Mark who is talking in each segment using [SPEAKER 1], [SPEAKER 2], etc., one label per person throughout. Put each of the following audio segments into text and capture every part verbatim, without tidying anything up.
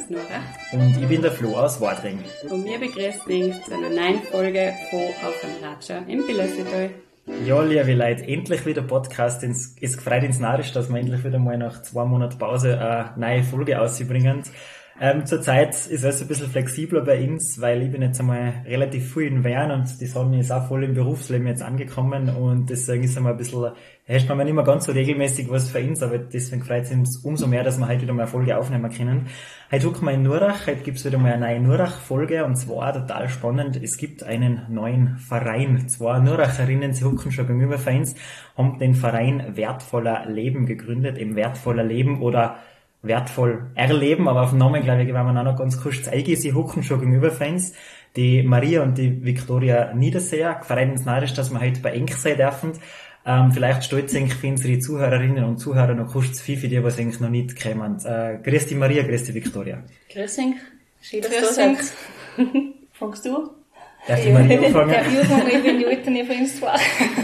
[SPEAKER 1] aus Nora.
[SPEAKER 2] Und ich bin der Flo aus Wadring.
[SPEAKER 1] Und wir begrüßen euch zu einer neuen Folge von Auf ein Ratscher im Billersetal.
[SPEAKER 2] Ja, liebe Leute, endlich wieder Podcast. Es gefreut ins Narisch, dass wir endlich wieder mal nach zwei Monaten Pause eine neue Folge ausbringen. Ähm, zurzeit ist alles ein bisschen flexibler bei uns, weil ich bin jetzt einmal relativ viel in Wern und die Sonne ist auch voll im Berufsleben jetzt angekommen und deswegen ist einmal ein bisschen, herrscht man nicht mehr ganz so regelmäßig was für uns, aber deswegen freut es uns umso mehr, dass wir heute wieder mal eine Folge aufnehmen können. Heute gucken wir in Nurach, heute gibt's wieder mal eine neue Nurach-Folge und zwar total spannend, es gibt einen neuen Verein. Zwei Nuracherinnen, sie hucken schon gegenüber für uns, haben den Verein Wertvoller Leben gegründet, eben Wertvoller Leben oder wertvoll erleben, aber auf den Namen, glaube ich, werden wir auch noch ganz kurz zeigen. Sie hucken schon gegenüber Fans. Die Maria und die Viktoria Niederseher, gefreut uns narisch, dass wir heute bei Enk sein dürfen. Ähm, vielleicht stolz ich für unsere Zuhörerinnen und Zuhörer noch kurz viel für die, was eigentlich noch nicht kämen. Äh, grüß dich Maria, grüß dich Viktoria.
[SPEAKER 3] Grüß dich. Schön, dass du da bist. Fangst du?
[SPEAKER 2] Darf ich mal anfangen?
[SPEAKER 3] Darf ich anfangen? Ich bin die Alte von uns zwei.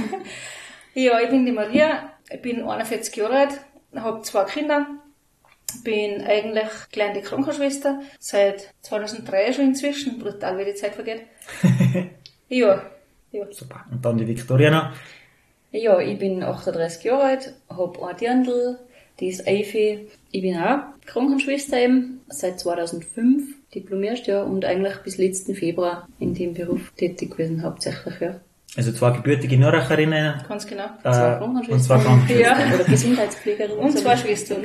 [SPEAKER 3] Ja, ich bin die Maria, ich bin einundvierzig Jahre alt, habe zwei Kinder. Bin eigentlich kleine Krankenschwester, seit zweitausenddrei schon inzwischen, brutal wie die Zeit vergeht. ja, ja.
[SPEAKER 2] Super. Und dann die Viktoria noch.
[SPEAKER 3] Ja, ich bin achtunddreißig Jahre alt, hab ein Dirndl, die ist Eifi. Ich bin auch Krankenschwester eben, seit zweitausendfünf diplomiert, ja, und eigentlich bis letzten Februar in dem Beruf tätig gewesen, hauptsächlich, ja.
[SPEAKER 2] Also zwei gebürtige Nuracherinnen.
[SPEAKER 3] Ganz genau.
[SPEAKER 2] Äh, zwei Krankenschwestern. Und zwei Krankenschwestern.
[SPEAKER 3] Ja. Oder Gesundheitspflegerin. Und zwei Schwestern.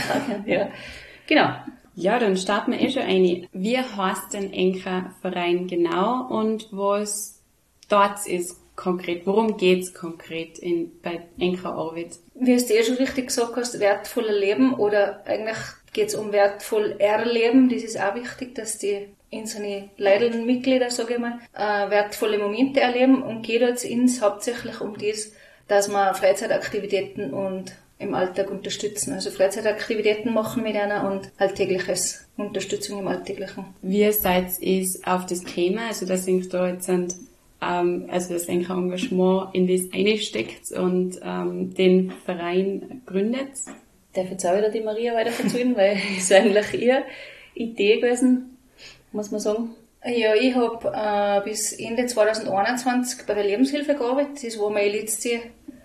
[SPEAKER 3] Ja. Genau.
[SPEAKER 1] Ja, dann starten wir eh schon ein. Wie heißt denn Enker Verein genau und was dort ist konkret? Worum geht's konkret in, bei Enker Arbeit?
[SPEAKER 3] Wie du eh schon richtig gesagt hast, wertvoller Leben oder eigentlich geht's um wertvoll erleben. Das ist auch wichtig, dass die unsere leidenden Mitglieder, sage ich mal, äh, wertvolle Momente erleben und geht jetzt ins hauptsächlich um das, dass wir Freizeitaktivitäten und im Alltag unterstützen. Also Freizeitaktivitäten machen mit einer und alltägliches Unterstützung im Alltäglichen.
[SPEAKER 1] Wie seid ihr auf das Thema, also dass ihr da jetzt sind, ähm, also das Engagement in das einsteckt und ähm, den Verein gründet?
[SPEAKER 3] Darf jetzt auch wieder die Maria weiter erzählen, weil es eigentlich ihre Idee gewesen, muss man sagen. Ja, ich habe äh, bis Ende zweitausendeinundzwanzig bei der Lebenshilfe gearbeitet. Das war meine letzte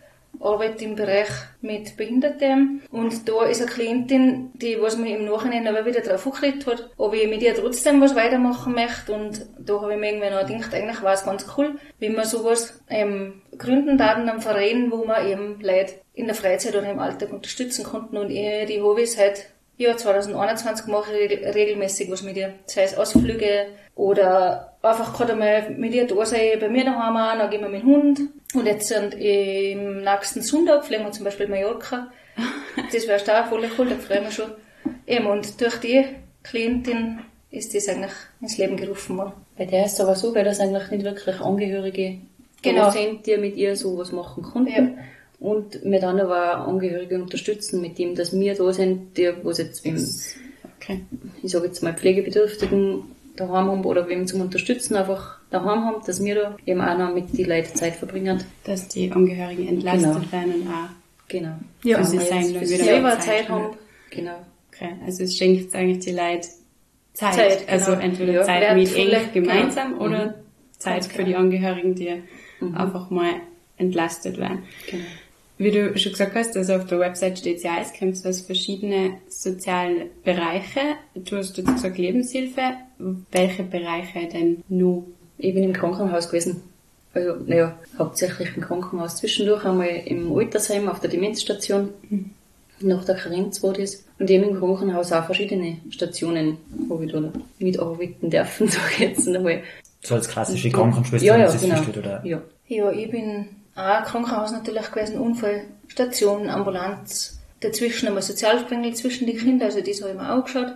[SPEAKER 3] Arbeit im Bereich mit Behinderten. Und da ist eine Klientin, die was mir im Nachhinein aber wieder drauf angeredet hat, ob ich mit ihr trotzdem was weitermachen möchte. Und da habe ich mir irgendwie noch gedacht, eigentlich war es ganz cool, wenn man sowas ähm, gründen darf, einen Verein, wo man eben Leute in der Freizeit oder im Alltag unterstützen konnten. Und ich, die habe ich seit ja, zweitausendeinundzwanzig mache ich regelmäßig was mit ihr. Sei es Ausflüge oder einfach gerade mal mit ihr da sein, bei mir daheim auch, dann gehen wir mit dem Hund. Und jetzt sind im nächsten Sonntag fliegen wir zum Beispiel Mallorca. Das wäre auch voll cool, da freuen wir schon. Eben, und durch die Klientin ist das eigentlich ins Leben gerufen worden.
[SPEAKER 4] Bei der ist es aber so, weil das eigentlich nicht wirklich Angehörige
[SPEAKER 3] genau
[SPEAKER 4] sind, die mit ihr sowas machen konnten.
[SPEAKER 3] Ja.
[SPEAKER 4] Und wir dann aber Angehörige unterstützen mit dem, dass wir da sind, die, was jetzt im,
[SPEAKER 1] okay.
[SPEAKER 4] ich sage jetzt mal Pflegebedürftigen daheim haben oder wem zum Unterstützen einfach daheim haben, dass wir da eben auch noch mit den Leuten Zeit verbringen.
[SPEAKER 1] Dass die Angehörigen entlastet
[SPEAKER 4] genau.
[SPEAKER 1] werden und auch
[SPEAKER 4] genau.
[SPEAKER 1] ja, für
[SPEAKER 4] sie
[SPEAKER 1] sein,
[SPEAKER 4] für
[SPEAKER 1] wieder
[SPEAKER 4] selber
[SPEAKER 1] Zeit,
[SPEAKER 4] Zeit haben.
[SPEAKER 1] haben.
[SPEAKER 4] Genau.
[SPEAKER 1] Okay, also es schenkt eigentlich die Leute Zeit.
[SPEAKER 3] Zeit genau.
[SPEAKER 1] Also entweder
[SPEAKER 3] ja,
[SPEAKER 1] Zeit mit
[SPEAKER 3] wertvolle,
[SPEAKER 1] Enk gemeinsam
[SPEAKER 3] genau.
[SPEAKER 1] oder
[SPEAKER 3] mhm.
[SPEAKER 1] Zeit
[SPEAKER 3] Ganz
[SPEAKER 1] für
[SPEAKER 3] genau.
[SPEAKER 1] die Angehörigen, die
[SPEAKER 4] mhm.
[SPEAKER 1] einfach mal entlastet werden.
[SPEAKER 4] Genau.
[SPEAKER 1] Wie du schon gesagt hast, also auf der Website steht ja, es kommt aus verschiedene soziale Bereiche. Du hast jetzt gesagt Lebenshilfe. Welche Bereiche denn nur?
[SPEAKER 4] Ich bin im Krankenhaus gewesen. Also, naja, hauptsächlich im Krankenhaus. Zwischendurch einmal im Altersheim auf der Demenzstation. Mhm. Nach der Karenz war das. Und eben im Krankenhaus auch verschiedene Stationen habe ich da mitarbeiten dürfen, sag ich jetzt einmal.
[SPEAKER 2] So als klassische Krankenschwester,
[SPEAKER 4] ja, ja,
[SPEAKER 2] das
[SPEAKER 4] genau.
[SPEAKER 2] versteht, oder?
[SPEAKER 4] Ja.
[SPEAKER 3] Ja, ich bin auch Krankenhaus natürlich gewesen, Unfallstation, Ambulanz, dazwischen einmal Sozialsprengel zwischen die Kinder, also das habe ich mir auch geschaut.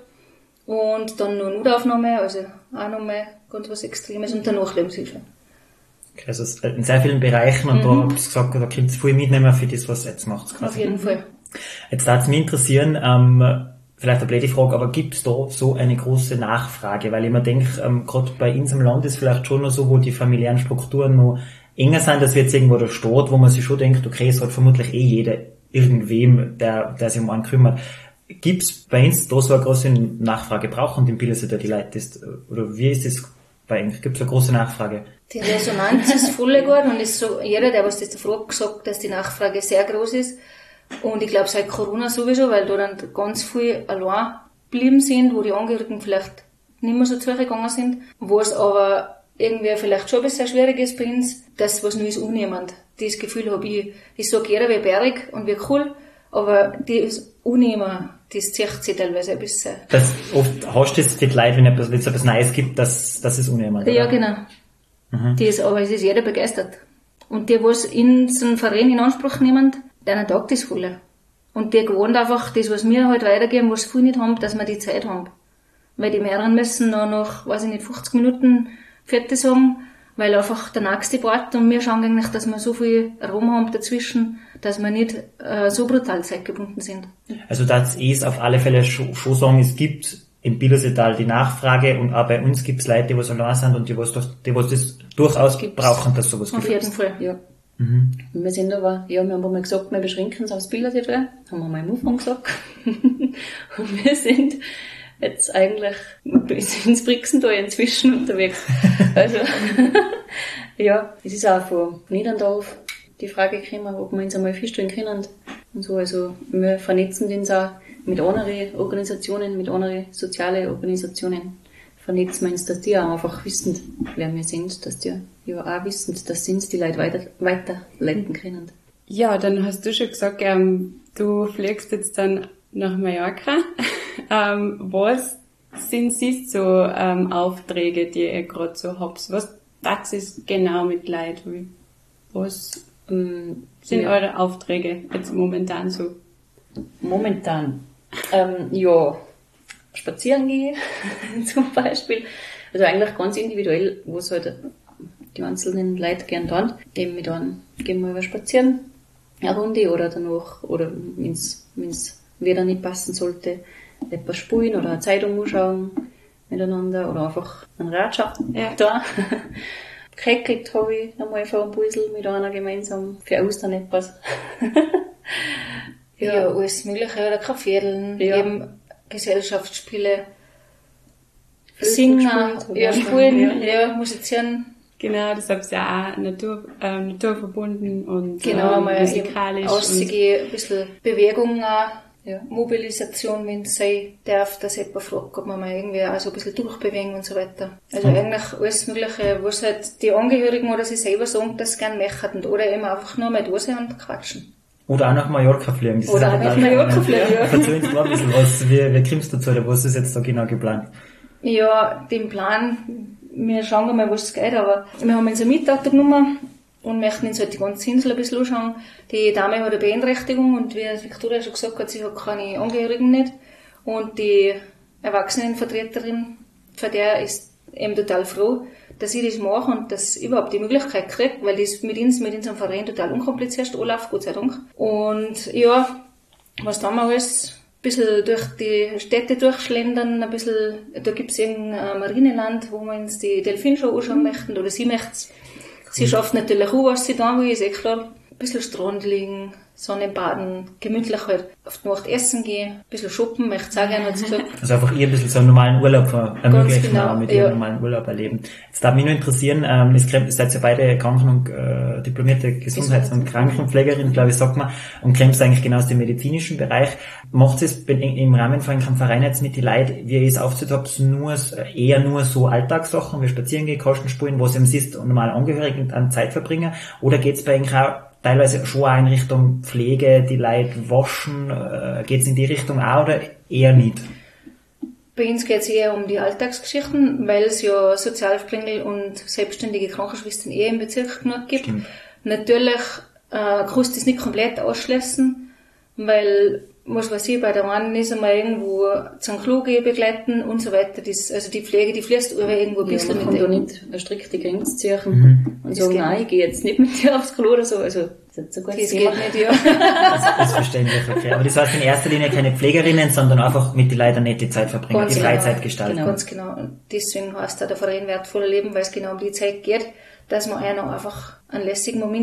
[SPEAKER 3] Und dann noch Notaufnahme, also auch nochmal ganz was Extremes und danach Lebenshilfe.
[SPEAKER 2] Okay, also in sehr vielen Bereichen und mhm. da habt ihr gesagt, da könnt ihr viel mitnehmen für das, was ihr jetzt macht.
[SPEAKER 3] Auf jeden Fall.
[SPEAKER 2] Jetzt würde es mich interessieren, ähm, vielleicht eine blöde Frage, aber gibt es da so eine große Nachfrage? Weil ich mir denke, ähm, gerade bei uns im Land ist vielleicht schon noch so, wo die familiären Strukturen noch enger sind, dass wir jetzt irgendwo da steht, wo man sich schon denkt, okay, es hat vermutlich eh jeder irgendwem, der, der sich um einen kümmert. Gibt's bei uns da so eine große Nachfrage? Brauchen den Bildersee da die Leute? Ist, oder wie ist das bei euch? Gibt's eine große Nachfrage?
[SPEAKER 3] Die Resonanz ist voll gut und ist so, jeder, der was das davor gesagt, dass die Nachfrage sehr groß ist. Und ich glaube seit Corona sowieso, weil da dann ganz viel allein geblieben sind, wo die Angehörigen vielleicht nicht mehr so zugegangen sind, wo es aber irgendwie vielleicht schon ein bisschen schwierig ist bei uns, dass was Neues unnehmend. Das Gefühl habe ich, ich sage jeder wie berg und wie cool, aber das Unnehmen, das zieht sich teilweise ein bisschen.
[SPEAKER 2] Das oft hast du das für die Leute, wenn es etwas, etwas Neues gibt, dass, dass es unnehmend ist.
[SPEAKER 3] Ja, genau. Mhm. Das, aber es ist jeder begeistert. Und die, was in so einen Verein in Anspruch nehmen, denen taugt das voll. Und die gewohnt einfach das, was wir halt weitergeben, was viele nicht haben, dass wir die Zeit haben. Weil die mehreren müssen noch nach, weiß ich nicht, fünfzig Minuten fertig sagen, weil einfach der nächste Part und wir schauen eigentlich, dass wir so viel Raum haben dazwischen, dass wir nicht äh, so brutal zeitgebunden sind.
[SPEAKER 2] Also das ist auf alle Fälle schon, schon sagen, es gibt im Bilderseetal die Nachfrage und auch bei uns gibt es Leute, die was allein sind und die was das, die was das durchaus gibt's brauchen, dass sowas
[SPEAKER 3] gibt. Auf jeden Fall, ja.
[SPEAKER 4] Mhm. Wir sind aber, ja, wir haben mal gesagt, wir beschränken es aufs Bilderseetal, haben wir mal am Anfang gesagt. Und wir sind jetzt eigentlich ins Brixental inzwischen unterwegs. Also, ja, es ist auch von Niederndorf die Frage gekommen, ob wir uns einmal feststellen können und so. Also, wir vernetzen uns auch mit anderen Organisationen, mit anderen sozialen Organisationen. Vernetzen wir uns, dass die auch einfach wissen, wer wir sind, dass die ja auch wissen, dass sie uns die Leute weiter, weiterleiten können.
[SPEAKER 1] Ja, dann hast du schon gesagt, ähm, du fliegst jetzt dann nach Mallorca. ähm, was sind sie so ähm, Aufträge, die ihr gerade so habt? Was das ist genau mit Leuten? Was ähm, sind ja. eure Aufträge jetzt momentan so?
[SPEAKER 4] Momentan? Ähm, ja, spazieren gehen zum Beispiel. Also eigentlich ganz individuell, wo es halt die einzelnen Leute gern tun. Eben mit einem gehen wir über spazieren, eine Runde oder danach, oder wenn es wieder nicht passen sollte, etwas spielen oder eine Zeitung anschauen miteinander oder einfach einen Radschaft ja. da. Gehackelt habe ich einmal vor einem Puzzle mit einer gemeinsam für Ostern etwas.
[SPEAKER 3] ja. ja, alles mögliche, oder Kaffeedeln, ja. eben Gesellschaftsspiele, singen, ja, spielen, ja. ja, musizieren.
[SPEAKER 1] Genau, das habt ihr ja auch Natur, ähm, naturverbunden und
[SPEAKER 3] genau,
[SPEAKER 1] ähm,
[SPEAKER 3] mal
[SPEAKER 1] musikalisch.
[SPEAKER 3] Auszugehen, ein bisschen Bewegung auch, ja. Mobilisation, wenn es sein darf, dass jemand fragt, ob man mal irgendwie auch so ein bisschen durchbewegen und so weiter. Also mhm. eigentlich alles Mögliche, was halt die Angehörigen oder sie selber sagen, dass sie gerne möchten oder eben einfach nur mal da sein und quatschen.
[SPEAKER 2] Oder auch nach Mallorca fliegen. Das
[SPEAKER 3] oder auch nach Mallorca fliegen, ja.
[SPEAKER 2] Erzähl uns mal ein bisschen was, wie, wie kommst du dazu, oder was ist jetzt da genau geplant?
[SPEAKER 3] Ja, den Plan, wir schauen mal, was es geht, aber wir haben uns eine Mietauto genommen und möchten uns halt die ganze Insel ein bisschen anschauen. Die Dame hat eine Beeinträchtigung und wie Victoria schon gesagt hat, sie hat keine Angehörigen nicht. Und die Erwachsenenvertreterin, für der ist eben total froh, dass ich das mache und dass ich überhaupt die Möglichkeit kriege, weil das mit uns, mit unserem Verein total unkompliziert ist, Olaf, Gott sei Dank. Und ja, was tun wir alles? Ein bisschen durch die Städte durchschlendern, ein bisschen, da gibt's irgendein Marineland, wo wir uns die Delfinshow anschauen mhm. möchten, oder sie möcht's. Sie schafft natürlich auch, was sie da will, ist eh klar. Ein bisschen Strand liegen, Sonne baden, gemütlich halt auf die Nacht essen gehen, ein bisschen shoppen, möchte ich auch gerne, hat sie gesagt.
[SPEAKER 2] Also einfach ihr ein bisschen so einen normalen Urlaub ermöglichen,
[SPEAKER 3] genau,
[SPEAKER 2] mit
[SPEAKER 3] ja.
[SPEAKER 2] ihrem normalen Urlaub erleben. Jetzt darf mich nur interessieren, ähm, ihr seid ja beide Kranken- und äh, diplomierte Gesundheits- und Krankenpflegerin, glaube ich, sagt man, und kämpft eigentlich genau aus dem medizinischen Bereich. Macht es im Rahmen von einem Verein jetzt mit den Leuten, wie ihr es aufgezogen habt, nur, eher nur so Alltagssachen, wie spazieren gehen, Kasten spielen, was eben ist, und normal Angehörigen an Zeit verbringen, oder geht's bei euch auch teilweise schon auch in Richtung Pflege, die Leute waschen, äh, geht's in die Richtung auch oder eher nicht?
[SPEAKER 3] Bei uns geht's eher um die Alltagsgeschichten, weil es ja Sozialsprengel und selbstständige Krankenschwestern eher im Bezirk genug gibt. Stimmt. Natürlich äh, kannst du das nicht komplett ausschließen, weil, was weiß ich, bei der einen ist einmal irgendwo zum Klo gehen, begleiten und so weiter. Das, also die Pflege, die fließt über irgendwo ein bisschen
[SPEAKER 4] ja,
[SPEAKER 3] mit.
[SPEAKER 4] Man kann da nicht eine strikte Grenze ziehen mhm. und sagen, nein, ich gehe jetzt nicht mit dir aufs Klo oder so. Also, das ist so gut.
[SPEAKER 3] Das geht nicht, ja.
[SPEAKER 2] Das ist verständlich, okay. Aber das heißt in erster Linie keine Pflegerinnen, sondern einfach mit den Leuten nicht die Zeit verbringen, ganz die genau, Freizeit gestalten.
[SPEAKER 3] Genau. Ganz genau. Und deswegen heißt da der Verein wertvoller Leben, weil es genau um die Zeit geht, dass man einer einfach einen lässigen Moment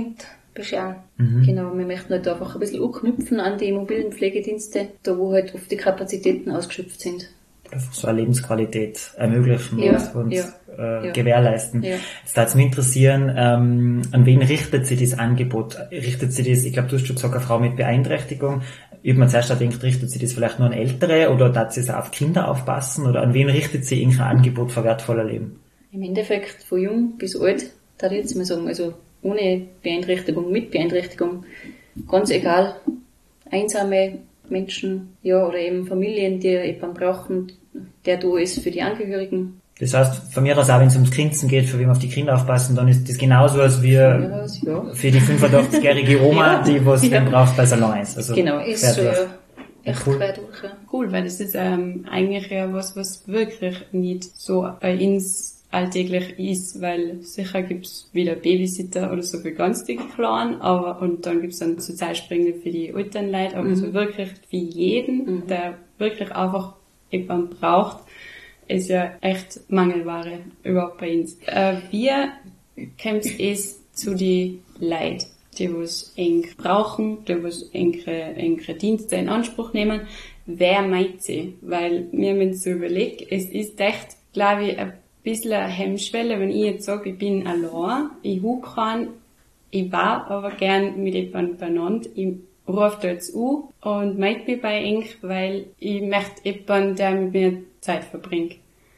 [SPEAKER 3] bescheren.
[SPEAKER 4] Mhm. Genau, wir möchten halt einfach ein bisschen anknüpfen an die mobilen Pflegedienste, da wo halt oft die Kapazitäten ausgeschöpft sind.
[SPEAKER 2] Einfach so eine Lebensqualität ermöglichen
[SPEAKER 4] ja,
[SPEAKER 2] was wir uns
[SPEAKER 4] ja,
[SPEAKER 2] äh,
[SPEAKER 4] ja.
[SPEAKER 2] gewährleisten.
[SPEAKER 4] Ja.
[SPEAKER 2] Jetzt würde es mich interessieren, ähm, an wen richtet sich das Angebot? Richtet sich das, ich glaube, du hast schon gesagt, eine Frau mit Beeinträchtigung. Ich habe mir zuerst gedacht, richtet sich das vielleicht nur an Ältere oder darf sie es auch auf Kinder aufpassen? Oder an wen richtet sich ein Angebot für wertvoller Leben?
[SPEAKER 4] Im Endeffekt von jung bis alt, da ich jetzt mal sagen, also ohne Beeinträchtigung, mit Beeinträchtigung, ganz egal, einsame Menschen, ja, oder eben Familien, die jemanden brauchen, der da ist für die Angehörigen.
[SPEAKER 2] Das heißt, von mir aus auch, wenn es ums Grinsen geht, für wen auf die Kinder aufpassen, dann ist das genauso, als wir
[SPEAKER 4] aus, ja.
[SPEAKER 2] für die fünfundachtzig-jährige Oma,
[SPEAKER 4] ja.
[SPEAKER 2] die was
[SPEAKER 4] ja.
[SPEAKER 2] den braucht, weil es allein ist. Also
[SPEAKER 4] genau, ist so, ja.
[SPEAKER 2] Echt cool.
[SPEAKER 3] Quer durch, ja.
[SPEAKER 1] Cool, weil das ist ähm, eigentlich ja was, was wirklich nicht so bei uns alltäglich ist, weil sicher gibt's wieder Babysitter oder so für ganz die Kleinen, aber und dann gibt's dann so Zeitsprünge für die alten Leute, aber mhm. so wirklich für jeden, mhm. der wirklich einfach jemanden braucht, ist ja echt Mangelware überhaupt bei uns. Äh, wie kommt es zu den Leuten, die was eng brauchen, die was engere, engere Dienste in Anspruch nehmen? Wer meint sie? Weil mir wenn ich so überlege, es ist echt, glaube ich, ein bisschen eine Hemmschwelle, wenn ich jetzt sage, ich bin allein, ich hab keinen, ich war aber gern mit jemandem beieinander, ich rufe da jetzt an und melde mich bei eng, weil ich möchte jemanden, der mit mir Zeit verbringt.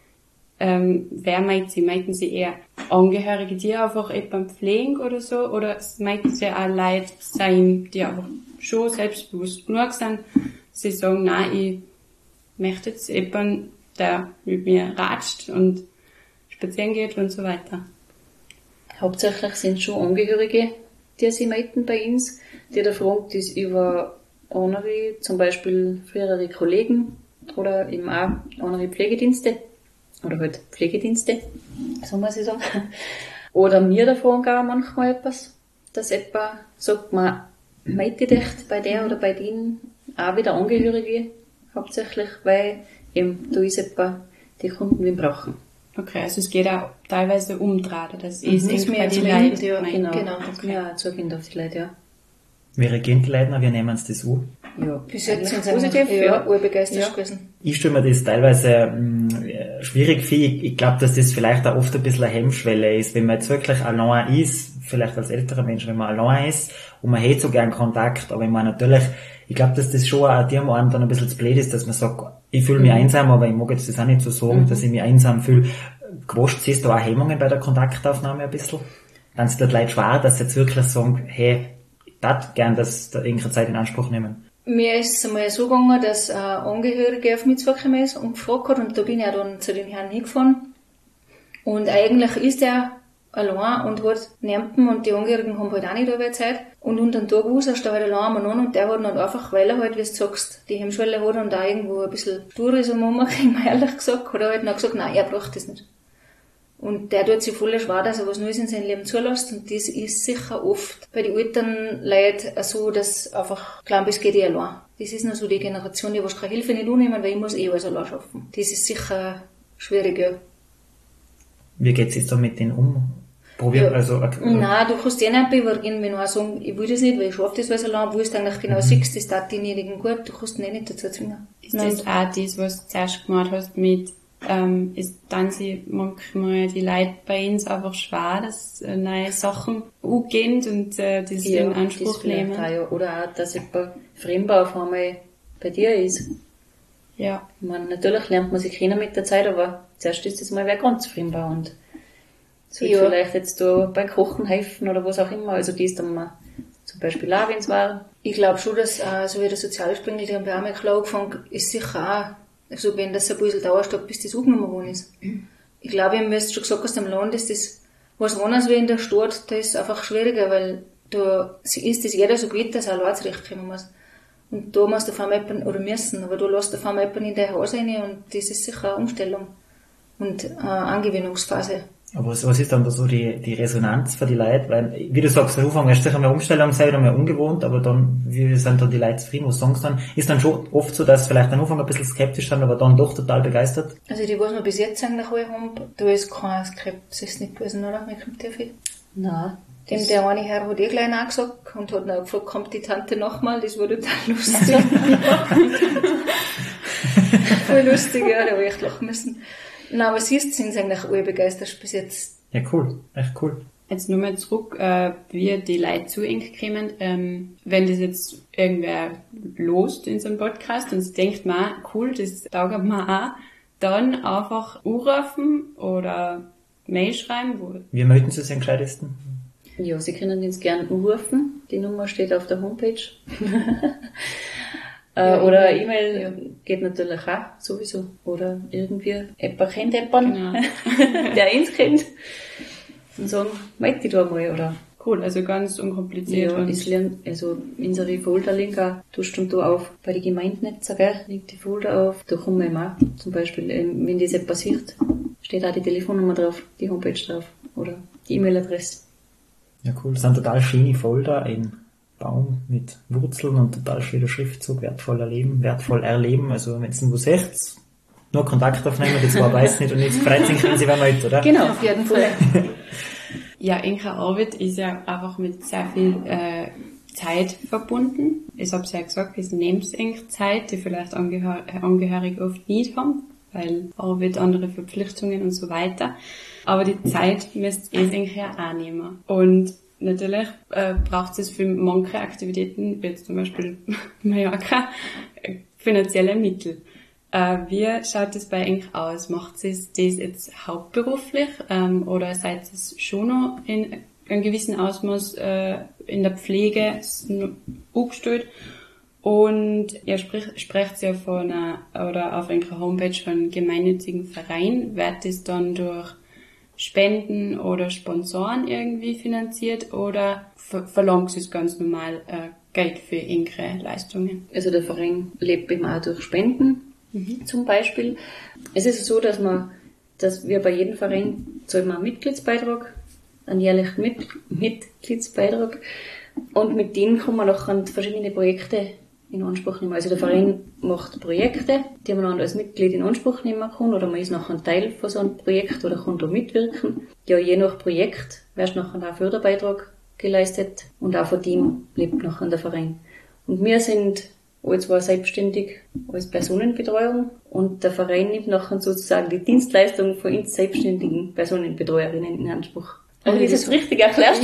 [SPEAKER 1] Ähm, wer meint sie? Meinten sie eher Angehörige, die einfach jemanden pflegen oder so? Oder meinten sie auch Leute sein, die einfach schon selbstbewusst genug sind, sie sagen, nein, ich möchte jetzt jemanden, der mit mir ratscht und spazieren geht und so weiter.
[SPEAKER 4] Hauptsächlich sind schon Angehörige, die sie melden bei uns, die da fragen, das über andere, zum Beispiel frühere Kollegen oder eben auch andere Pflegedienste oder halt Pflegedienste, so muss ich sagen. Oder mir da fragen auch manchmal etwas, dass etwa sagt, man melde dich bei der oder bei denen, auch wieder Angehörige hauptsächlich, weil eben da ist etwa die Kunden, die brauchen.
[SPEAKER 1] Okay, also es geht auch teilweise umdrehen, das
[SPEAKER 4] Mhm.
[SPEAKER 1] ist
[SPEAKER 4] Das
[SPEAKER 1] bei
[SPEAKER 4] mehr
[SPEAKER 1] den
[SPEAKER 4] zu
[SPEAKER 1] Leuten.
[SPEAKER 4] ja, genau,
[SPEAKER 3] genau.
[SPEAKER 4] okay. Ja, zugehend auf die Leute, ja.
[SPEAKER 2] Wie reagieren die Leute, wie nehmen sie das an?
[SPEAKER 4] Ja,
[SPEAKER 3] Bis jetzt sind
[SPEAKER 4] positiv,
[SPEAKER 3] sie positiv, ja,
[SPEAKER 4] ja.
[SPEAKER 3] begeistert
[SPEAKER 4] Ja.
[SPEAKER 3] gewesen.
[SPEAKER 2] Ich stelle mir das teilweise mh, schwierig vor. Ich, ich glaube, dass das vielleicht auch oft ein bisschen eine Hemmschwelle ist, wenn man jetzt wirklich allein ist, vielleicht als älterer Mensch, wenn man allein ist und man hätte so gern Kontakt, aber wenn man natürlich, ich glaube, dass das schon auch dem einem dann ein bisschen zu blöd ist, dass man sagt, ich fühle mich mhm. einsam, aber ich mag jetzt das auch nicht so sagen, mhm. dass ich mich einsam fühle. Gewasst, siehst du auch Hemmungen bei der Kontaktaufnahme ein bisschen? Dann ist das Leute schwer, dass sie jetzt wirklich sagen, hey, ich würde gern das da irgendeine Zeit in Anspruch nehmen.
[SPEAKER 3] Mir ist es einmal so gegangen, dass ein Angehörige auf mich zugekommen ist und gefragt hat, und da bin ich auch dann zu dem Herrn hingefahren. Und eigentlich ist er allein und hat niemanden, und die Angehörigen haben halt auch nicht alle Zeit. Und unter dem Tag aus ist er halt allein am an, und der hat dann einfach, weil er halt, wie du sagst, die Hemmschwelle hat und auch irgendwo ein bisschen stur ist am Ummachen, ehrlich gesagt, hat er halt noch gesagt, nein, er braucht das nicht. Und der tut sich voll schwer, dass er was Neues in seinem Leben zulässt. Und das ist sicher oft bei den alten Leuten so, dass einfach glauben, es geht eh allein. Das ist noch so die Generation, die was keine Hilfe nicht annehmen, weil ich muss eh alles allein schaffen. Das ist sicher schwierig, ja.
[SPEAKER 2] Wie geht's jetzt da mit denen um? Probier,
[SPEAKER 3] Ja.
[SPEAKER 2] also, äh,
[SPEAKER 3] Nein, du kannst eh nicht übergehen, wenn du auch sagen, ich will das nicht, weil ich schaffe das alles allein, wo du eigentlich genau mhm. siehst, das tat denjenigen gut, du kannst ihn eh nicht dazu zwingen.
[SPEAKER 1] Ist das auch das, was du zuerst gemacht hast mit Ähm, ist dann sie manchmal die Leute bei uns einfach schwer, dass äh, neue Sachen angehen und äh, das
[SPEAKER 4] ja,
[SPEAKER 1] in Anspruch
[SPEAKER 4] das
[SPEAKER 1] nehmen.
[SPEAKER 4] Auch, ja. Oder auch, dass jemand Fremdbau auf einmal bei dir ist.
[SPEAKER 1] Ja.
[SPEAKER 4] Ich meine, natürlich lernt man sich kennen mit der Zeit, aber zuerst ist das mal wer ganz Fremdbau und soll ja. vielleicht jetzt da beim Kochen helfen oder was auch immer. Also die ist dann mal zum Beispiel auch, wenn es war.
[SPEAKER 3] Ich glaube schon, dass äh, so wie der Sozialspengel, die haben bei Amerika angefangen, ist sicher auch, also wenn das ein bisschen dauerstopp, bis das aufgenommen worden ist. Mhm. Ich glaube, wie du schon gesagt hast, am Land ist das was anderes wie in der Stadt, da ist einfach schwieriger, weil da ist das jeder so gewählt, dass er allein zurechtkommen muss. Und da musst du auf einmal jemanden, oder müssen, aber du lässt auf einmal jemanden in dein Haus rein und das ist sicher eine Umstellung und eine Angewöhnungsphase.
[SPEAKER 2] Aber was, was ist dann da so die, die Resonanz für die Leute? Weil, wie du sagst, am Anfang ist sicher eine Umstellung sein oder mehr ungewohnt, aber dann, wie sind dann die Leute zufrieden? Was sagen sie dann? Ist dann schon oft so, dass vielleicht am Anfang ein bisschen skeptisch sind, aber dann doch total begeistert?
[SPEAKER 3] Also die, was wir bis jetzt eigentlich alle haben, da ist kein Skepsis nicht gewesen, oder? Mir kommt der viel.
[SPEAKER 4] Nein,
[SPEAKER 3] Dem der eine Herr hat eh gleich nachgesagt und hat dann gefragt, kommt die Tante nochmal, das war total lustig. Voll lustig, ja, da habe ich echt lachen müssen. Nein, aber siehst, sind sie eigentlich alle begeistert bis jetzt.
[SPEAKER 2] Ja, cool, echt cool.
[SPEAKER 1] Jetzt nur mal zurück, äh, wie die Leute zu ihnen kommen. Ähm, wenn das jetzt irgendwer lost in so einem Podcast und sie denkt, man, cool, das taugt mir auch, dann einfach anrufen oder Mail schreiben. Wo
[SPEAKER 2] Wie melden Sie sich am gescheitesten?
[SPEAKER 4] Ja, Sie können uns gerne anrufen. Die Nummer steht auf der Homepage. äh, ja, oder E-Mail ja. geht natürlich auch, sowieso. Oder irgendwie jemand kennt jemanden, genau. der uns kennt. Und sagen, meld dich da mal, oder?
[SPEAKER 1] Cool, also ganz unkompliziert.
[SPEAKER 4] Ja, und ich lerne, also unsere Folder-Link auch, tust du da auf, bei den Gemeindenetzer, gell, liegt die Folder auf, da kommen wir auch, zum Beispiel, wenn das jetzt passiert, steht auch die Telefonnummer drauf, die Homepage drauf, oder die E-Mail-Adresse.
[SPEAKER 2] Ja, cool, das sind total schöne Folder, ein Baum mit Wurzeln und total schöner Schriftzug, wertvoll erleben, wertvoll erleben, also wenn es wo seht, nur Kontakt aufnehmen, die zwei weiß nicht und jetzt dreizehn können sie werden heute, oder?
[SPEAKER 3] Genau, auf jeden Fall.
[SPEAKER 1] Ja, unsere Arbeit ist ja einfach mit sehr viel äh, Zeit verbunden. Ich habe es ja gesagt, es nimmt eigentlich Zeit, die vielleicht Angehör- Angehörige oft nicht haben, weil Arbeit, andere Verpflichtungen und so weiter. Aber die Zeit müsst ihr eigentlich ja auch nehmen. Und natürlich äh, braucht es für manche Aktivitäten, wie jetzt zum Beispiel Mallorca, finanzielle Mittel. Äh, wie schaut es bei euch aus? Macht ihr das jetzt hauptberuflich ähm, oder seid ihr schon noch in einem gewissen Ausmaß äh, in der Pflege angestellt? Und ihr spricht, sprecht ja von einer, oder auf eurer Homepage von einem gemeinnützigen Verein. Wird das dann durch Spenden oder Sponsoren irgendwie finanziert oder ver- verlangt es ganz normal äh, Geld für eure Leistungen?
[SPEAKER 4] Also der Verein lebt eben auch durch Spenden. Mhm. Zum Beispiel. Es ist so, dass man, dass wir bei jedem Verein zahlen wir einen Mitgliedsbeitrag, einen jährlichen Mit- Mitgliedsbeitrag, und mit denen kann man noch verschiedene Projekte in Anspruch nehmen. Also der Verein macht Projekte, die man dann als Mitglied in Anspruch nehmen kann, oder man ist nachher ein Teil von so einem Projekt oder kann da mitwirken. Ja, je nach Projekt wird nachher auch ein Förderbeitrag geleistet und auch von dem lebt nachher der Verein. Und wir sind alle zwar selbstständig als Personenbetreuung und der Verein nimmt nachher sozusagen die Dienstleistung von uns selbstständigen Personenbetreuerinnen in Anspruch. Aber das ist richtig erklärt.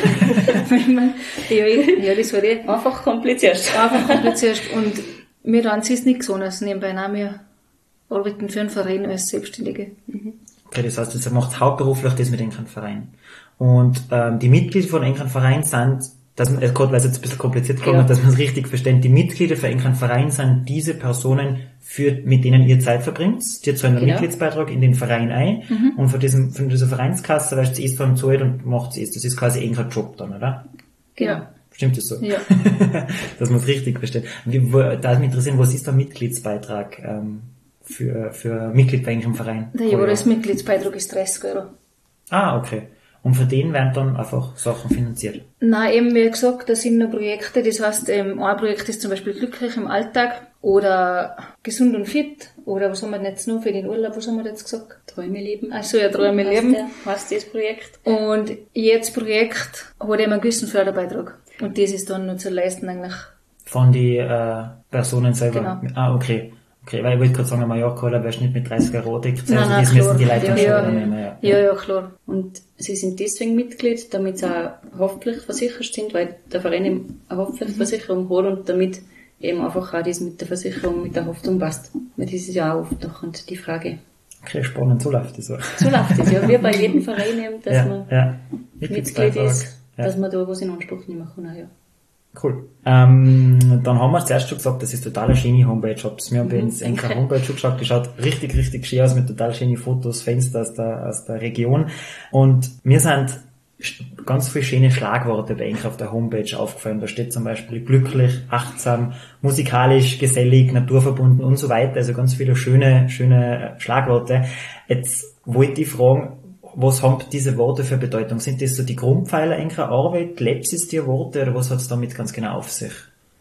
[SPEAKER 3] ja, ja, das war eh
[SPEAKER 4] einfach kompliziert.
[SPEAKER 3] Einfach kompliziert. Und wir tun es nichts anderes nebenbei. Nein, wir arbeiten für einen Verein als Selbstständige. Mhm.
[SPEAKER 2] Okay, das heißt, er macht hauptberuflich das mit einem Verein. Und ähm, die Mitglieder von einem Verein sind, dass man, gerade weil es jetzt ein bisschen kompliziert kommt, ja. dass man es richtig versteht, die Mitglieder für einen Verein sind diese Personen, für, mit denen ihr Zeit verbringt. Die zahlen einen genau. Mitgliedsbeitrag in den Verein ein mhm. und von diesem, von dieser Vereinskasse, weißt du, ist dann zahlt und macht es. Das ist quasi ein Job dann, oder?
[SPEAKER 3] Genau.
[SPEAKER 2] Stimmt das so?
[SPEAKER 3] Ja.
[SPEAKER 2] Dass man es richtig versteht. Wie, wo, da ist mich interessieren, was ist der Mitgliedsbeitrag ähm, für, für Mitglied bei einem Verein?
[SPEAKER 3] Der Jahresmitgliedsbeitrag ist dreißig Euro.
[SPEAKER 2] Ah, okay. Und für den werden dann einfach Sachen finanziert?
[SPEAKER 3] Nein, eben wie gesagt, das sind nur Projekte. Das heißt, ähm, ein Projekt ist zum Beispiel glücklich im Alltag oder gesund und fit. Oder was haben wir denn jetzt nur für den Urlaub? Was haben wir jetzt gesagt?
[SPEAKER 4] Träume leben.
[SPEAKER 3] Ach so, ja, Träume leben.
[SPEAKER 4] Was ist das Projekt?
[SPEAKER 3] Und jedes Projekt hat eben einen gewissen Förderbeitrag. Und das ist dann nur zu leisten eigentlich.
[SPEAKER 2] Von den äh, Personen selber?
[SPEAKER 3] Genau.
[SPEAKER 2] Ah, okay. Okay, weil ich wollte gerade sagen, Mallorca, da wärst du nicht mit dreißig Euro dick.
[SPEAKER 3] Nein, nein,
[SPEAKER 2] das
[SPEAKER 3] klar.
[SPEAKER 2] müssen die Leute
[SPEAKER 3] ja,
[SPEAKER 2] schon
[SPEAKER 3] ja.
[SPEAKER 2] übernehmen. Ja.
[SPEAKER 3] ja, ja, klar.
[SPEAKER 4] Und sie sind deswegen Mitglied, damit sie auch haftpflichtversichert sind, weil der Verein eben eine Haftpflichtversicherung hat und damit eben einfach auch das mit der Versicherung, mit der Haftung passt. Weil das ist ja auch oft noch die Frage.
[SPEAKER 2] Okay, spannend, so läuft das so.
[SPEAKER 4] So läuft das, ja. Wir bei jedem Verein eben, dass
[SPEAKER 2] ja,
[SPEAKER 4] man
[SPEAKER 2] ja.
[SPEAKER 4] Mitglied ist, ja. dass man da was in Anspruch nehmen kann, auch, ja.
[SPEAKER 2] Cool. Ähm, dann haben wir zuerst schon gesagt, das ist total eine schöne Homepage. Wir haben bei uns eine Homepage schon geschaut, die schaut richtig, richtig schön aus mit total schönen Fotos, Fenster aus der, aus der Region. Und mir sind ganz viele schöne Schlagworte bei euch auf der Homepage aufgefallen. Da steht zum Beispiel glücklich, achtsam, musikalisch, gesellig, naturverbunden und so weiter. Also ganz viele schöne, schöne Schlagworte. Jetzt wollte ich fragen, was haben diese Worte für Bedeutung? Sind das so die Grundpfeiler eurer Arbeit? Lebt es die Worte oder was hat es damit ganz genau auf sich?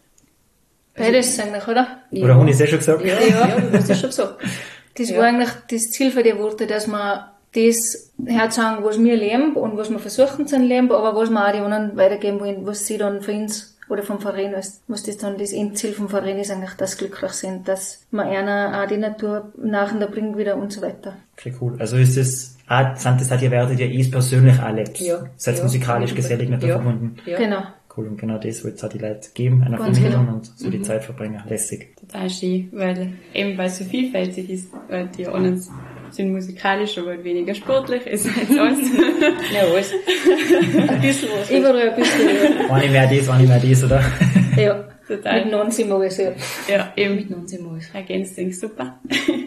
[SPEAKER 3] Beides eigentlich, oder?
[SPEAKER 2] Ja. Oder habe ich es eh schon gesagt?
[SPEAKER 4] Ja, ja, du hast es schon gesagt.
[SPEAKER 3] Das
[SPEAKER 4] ja.
[SPEAKER 3] war eigentlich das Ziel für die Worte, dass man das herzusagen, was wir leben und was wir versuchen zu leben, aber was wir auch die anderen weitergeben wollen, was sie dann für uns oder vom Verein ist, was das dann das Endziel vom Verein ist, eigentlich, dass sie glücklich sind, dass man einer auch die Natur nacheinander bringt wieder und so weiter.
[SPEAKER 2] Okay, cool. Also ist das auch, sind das auch die Werte, die ihr persönlich auch lebt?
[SPEAKER 3] Ja.
[SPEAKER 2] Seid
[SPEAKER 3] Ja.
[SPEAKER 2] musikalisch, gesellig mit
[SPEAKER 3] Ja.
[SPEAKER 2] verbunden?
[SPEAKER 3] Ja. Genau.
[SPEAKER 2] Cool, und genau das wollt ihr auch die Leute geben, einer
[SPEAKER 3] Ganz
[SPEAKER 2] vermitteln
[SPEAKER 3] genau.
[SPEAKER 2] und so die Zeit verbringen. Lässig.
[SPEAKER 1] Total schön, weil eben weil es so vielfältig ist, weil die anderen sind musikalisch, aber weniger sportlich ist als sonst.
[SPEAKER 3] Ja, alles. Ein bisschen was. Überall ein bisschen, ja.
[SPEAKER 2] Eine mehr das, eine mehr das, oder?
[SPEAKER 3] Ja,
[SPEAKER 1] Total.
[SPEAKER 3] miteinander sind wir alles, ja.
[SPEAKER 1] Ja, eben.
[SPEAKER 3] Miteinander sind wir alles.
[SPEAKER 1] Ergänzt sich super.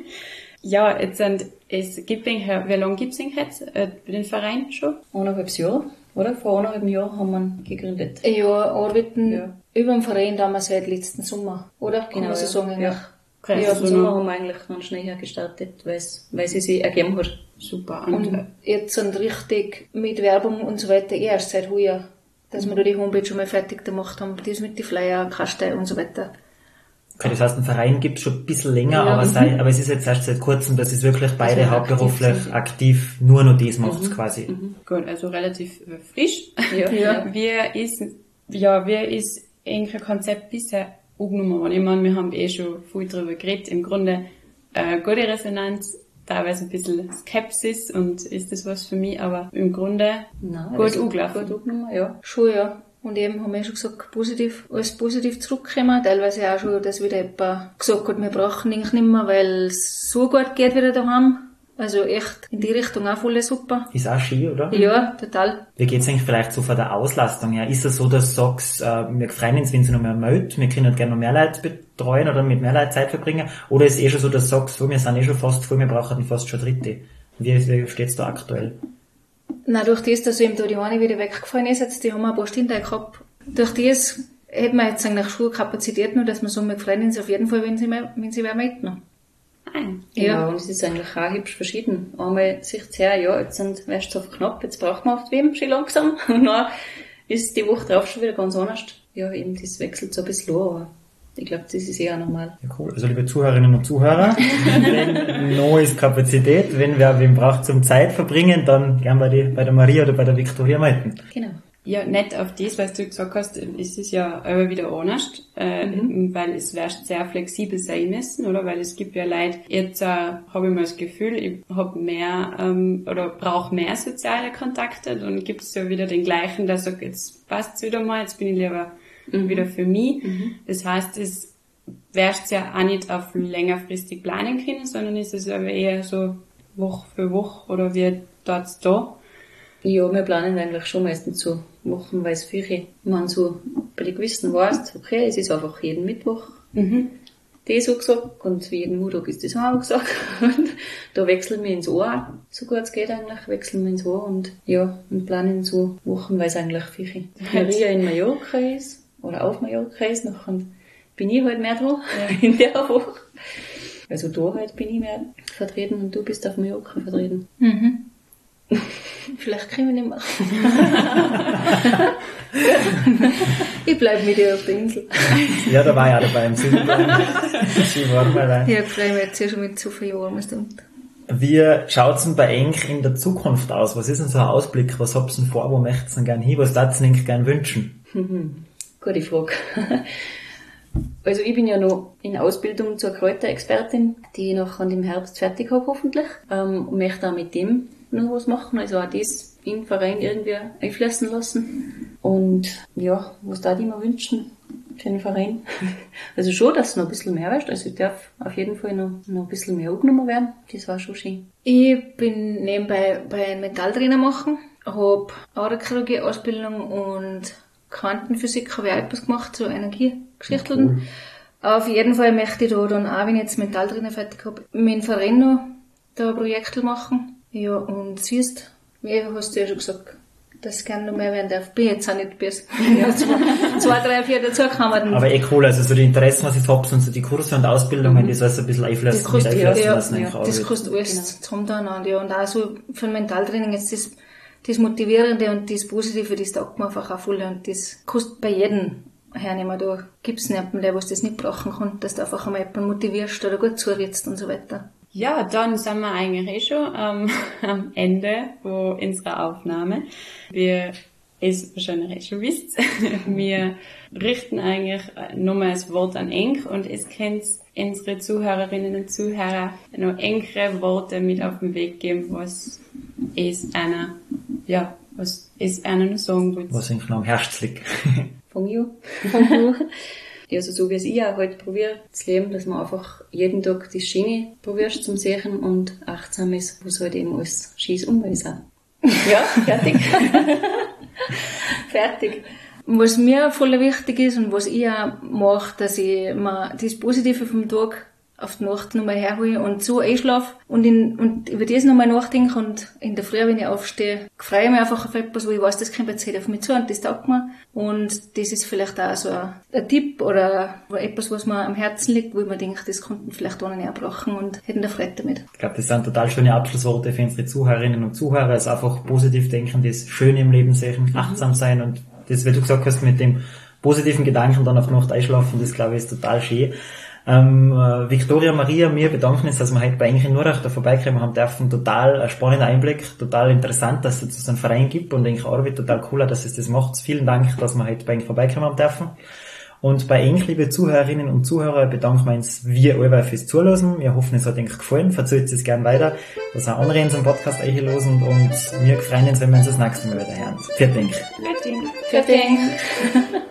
[SPEAKER 1] Ja, jetzt sind, es gibt eigentlich, wie lange gibt's denn jetzt, äh, den Verein schon?
[SPEAKER 4] Eineinhalb Jahre, oder? Vor eineinhalb Jahren haben wir ihn gegründet.
[SPEAKER 3] Ja, arbeiten
[SPEAKER 4] Ja.
[SPEAKER 3] über den Verein damals seit letzten Sommer, oder? Kann man so
[SPEAKER 4] ja.
[SPEAKER 3] sagen, eigentlich.
[SPEAKER 4] Ja.
[SPEAKER 1] Okay,
[SPEAKER 4] Ja,
[SPEAKER 1] also
[SPEAKER 4] im Sommer
[SPEAKER 1] noch-
[SPEAKER 4] haben wir eigentlich dann schnell gestartet, weil es, weil sie sich ergeben hat.
[SPEAKER 1] Super.
[SPEAKER 3] Und
[SPEAKER 1] Und,
[SPEAKER 3] jetzt sind richtig mit Werbung und so weiter erst seit heuer, dass wir da die Homepage schon mal fertig gemacht haben, das mit den Flyer, Kasten und so weiter.
[SPEAKER 2] Okay, das heißt, ein Verein gibt es schon ein bisschen länger,
[SPEAKER 3] Ja.
[SPEAKER 2] aber, sei, aber es ist jetzt erst seit kurzem, dass es wirklich beide
[SPEAKER 3] wir
[SPEAKER 2] hauptberuflich
[SPEAKER 3] aktiv
[SPEAKER 2] aktiv,
[SPEAKER 3] sind.
[SPEAKER 2] nur noch das macht quasi.
[SPEAKER 1] gut, also relativ äh, frisch.
[SPEAKER 4] Ja,
[SPEAKER 3] Ja.
[SPEAKER 1] Wie ist, ja, wie ist eigentlich ein Konzept bisher aufgenommen worden? Ich meine, wir haben eh schon viel drüber geredet. Im Grunde, äh, gute Resonanz, teilweise ein bisschen Skepsis und ist das was für mich, aber im Grunde
[SPEAKER 4] Nein,
[SPEAKER 1] gut
[SPEAKER 4] das ist
[SPEAKER 1] angelaufen.
[SPEAKER 4] Gut angenommen, ja.
[SPEAKER 3] Schon, ja. Und eben haben wir ja schon gesagt, positiv, alles positiv zurückgekommen. Teilweise auch schon, dass wieder jemand gesagt hat, wir brauchen eigentlich nicht mehr, weil es so gut geht wieder daheim. Also echt in die Richtung auch voll super.
[SPEAKER 2] Ist auch schön, oder?
[SPEAKER 3] Ja, total.
[SPEAKER 2] Wie geht's eigentlich vielleicht so von der Auslastung her? Ist es so, dass du sagst, äh, wir freuen uns, wenn sie noch mehr meldet, wir können halt gerne noch mehr Leute betreuen oder mit mehr Leuten Zeit verbringen? Oder ist es eh schon so, dass du sagst, so, wir sind eh schon fast voll, wir brauchen fast schon Dritte? Wie, wie steht's da aktuell?
[SPEAKER 3] Na, durch das, dass eben da die eine wieder weggefallen ist, jetzt, die haben wir ein paar Stunden gehabt. Durch das hätten wir jetzt eigentlich schon Kapazität noch, dass wir sagen, wir freuen uns auf jeden Fall, wenn sie, mehr, wenn sie wer mitnehmen.
[SPEAKER 1] Nein.
[SPEAKER 4] Genau,
[SPEAKER 3] Ja.
[SPEAKER 4] und es ist eigentlich auch hübsch verschieden. Einmal sieht's her, ja, jetzt sind, weißt du, auf knapp, jetzt braucht man oft wem, schon langsam. Und dann ist die Woche drauf schon wieder ganz anders. Ja, eben, das wechselt so ein bisschen an, aber ich glaube, das ist eher normal.
[SPEAKER 2] Ja, cool. Also, liebe Zuhörerinnen und Zuhörer, wenn noch ist Kapazität, wenn wer wen braucht zum Zeit verbringen, dann gern bei, die, bei der Maria oder bei der Viktoria melden.
[SPEAKER 4] Genau.
[SPEAKER 1] Ja, nicht auf das, was du gesagt hast, ist es ja immer wieder anders, äh, weil es wirst sehr flexibel sein müssen, oder? Weil es gibt ja Leute, jetzt äh, habe ich mal das Gefühl, ich habe mehr ähm, oder brauche mehr soziale Kontakte, dann gibt es ja wieder den gleichen, der sagt, jetzt passt's wieder mal, jetzt bin ich lieber wieder für mich. Das heißt, es wirst ja auch nicht auf längerfristig planen können, sondern ist es aber eher so Woche für Woche oder wie dort da.
[SPEAKER 4] Ja, wir planen eigentlich schon meistens so wochenweise Füche. Man so bei den gewissen weißt, okay, es ist einfach jeden Mittwoch
[SPEAKER 1] Mhm.
[SPEAKER 4] das so gesagt und jeden Montag ist das auch gesagt. Und da wechseln wir ins Ohr, so gut es geht eigentlich, wechseln wir ins Ohr und ja, und planen so wochenweise eigentlich Füche. Maria in Mallorca ist oder auf Mallorca ist, nachher bin ich halt mehr dran in der Woche. Also da halt bin ich mehr vertreten und du bist auf Mallorca vertreten.
[SPEAKER 3] Mhm. Vielleicht kriegen wir nicht mehr. Ich bleib mit dir auf der Insel.
[SPEAKER 2] Ja, da war ich auch dabei im Süden. Sie waren mal dabei.
[SPEAKER 3] Ja, ich freue mich jetzt ja schon mit so vielen Jahren. Und
[SPEAKER 2] Wie schaut's denn bei Enk in der Zukunft aus? Was ist denn so ein Ausblick? Was habt ihr denn vor? Wo möchtest du denn gerne hin? Was darfst du denn gerne wünschen?
[SPEAKER 4] Mhm. Gute Frage. Also ich bin ja noch in Ausbildung zur Kräuterexpertin, die ich noch im Herbst fertig habe hoffentlich. Ähm, und möchte auch mit dem noch was machen, also auch das in den Verein irgendwie einfließen lassen. Und ja, was darf ich mir wünschen für den Verein? Also schon, dass es noch ein bisschen mehr wird. Also ich darf auf jeden Fall noch, noch ein bisschen mehr aufgenommen werden. Das war schon schön.
[SPEAKER 3] ich bin nebenbei bei einem Metalltrainer machen, habe Aurachirurgie-Ausbildung und Quantenphysik habe ich auch etwas gemacht, so Energiegeschichten.
[SPEAKER 2] Cool.
[SPEAKER 3] Auf jeden Fall möchte ich da dann auch, wenn ich jetzt Metalltrainer fertig habe, mit dem Verein noch da ein Projekt machen. Ja, und siehst, wie hast du ja schon gesagt, dass ich gerne noch mehr werden darf. Bin jetzt auch nicht bis. Ja, zwei, zwei, drei, vier dazu gekommen.
[SPEAKER 2] Aber eh cool, also so die Interessen, was ich hab, und so die Kurse und Ausbildungen, das alles ein bisschen einfließen,
[SPEAKER 3] Das kostet,
[SPEAKER 2] mit
[SPEAKER 3] ja,
[SPEAKER 2] einfließen
[SPEAKER 3] ja,
[SPEAKER 2] lassen.
[SPEAKER 3] ja,
[SPEAKER 2] eigentlich auch
[SPEAKER 3] das
[SPEAKER 2] wieder.
[SPEAKER 3] kostet alles
[SPEAKER 4] Genau.
[SPEAKER 3] zusammen dann. Ja. Und auch so für ein Mentaltraining ist das, das Motivierende und das Positive, das taugt mir einfach auch voll. Und das kostet bei jedem hernehmen. Da gibt's niemanden, der was das nicht brauchen kann, dass du einfach einmal jemanden motivierst oder gut zurätst und so weiter.
[SPEAKER 1] Ja, dann sind wir eigentlich eh schon ähm, am Ende von unserer Aufnahme. Wir, es wahrscheinlich eh schon wisst, wir richten eigentlich nochmal das Wort an Enk und es könnt unsere Zuhörerinnen und Zuhörer noch engere Worte mit auf den Weg geben, was es einer, ja, was es einer noch sagen will.
[SPEAKER 2] Was eigentlich noch am Herzen liegt.
[SPEAKER 4] Von mir. Von mir. Also so wie es ich auch halt probiere zu leben, dass man einfach jeden Tag das Schöne probierst zum Sehen und achtsam ist, was halt eben alles scheiß Umwelt ist auch.
[SPEAKER 3] Ja, fertig. Fertig. Was mir voll wichtig ist und was ich auch mache, dass ich mir das Positive vom Tag auf die Nacht nochmal herhole und so einschlafe und, in, und über das nochmal nachdenke und in der Früh, wenn ich aufstehe, freue ich mich einfach auf etwas, wo ich weiß, das kommt jetzt halt auf mich zu und das taugt mir. Und das ist vielleicht auch so ein, ein Tipp oder etwas, was mir am Herzen liegt, wo ich mir denke, das konnten vielleicht auch nicht erbrachen und hätten da Freude damit.
[SPEAKER 2] Ich glaube, das sind total schöne Abschlussworte für unsere Zuhörerinnen und Zuhörer. Also einfach positiv denken, das Schöne im Leben sehen, achtsam sein und das, wie du gesagt hast, mit dem positiven Gedanken dann auf die Nacht einschlafen, das glaube ich ist total schön. Ähm, äh, Victoria, Maria, wir bedanken uns, dass wir heute bei Enk in Nurach da vorbeikommen haben dürfen. Total ein spannender Einblick, total interessant, dass es so einen Verein gibt und Enk Arbeit total cooler, dass es das macht. Vielen Dank, dass wir heute bei Enk vorbeikommen haben dürfen. Und bei Enk, liebe Zuhörerinnen und Zuhörer, bedanken wir uns wir alle fürs Zuhören. Wir hoffen, es hat euch gefallen. Verzählt es gern weiter, dass auch andere in unserem Podcast einhören und wir freuen uns, wenn wir uns das nächste Mal wieder hören. Vielen Dank.
[SPEAKER 3] Vielen Dank.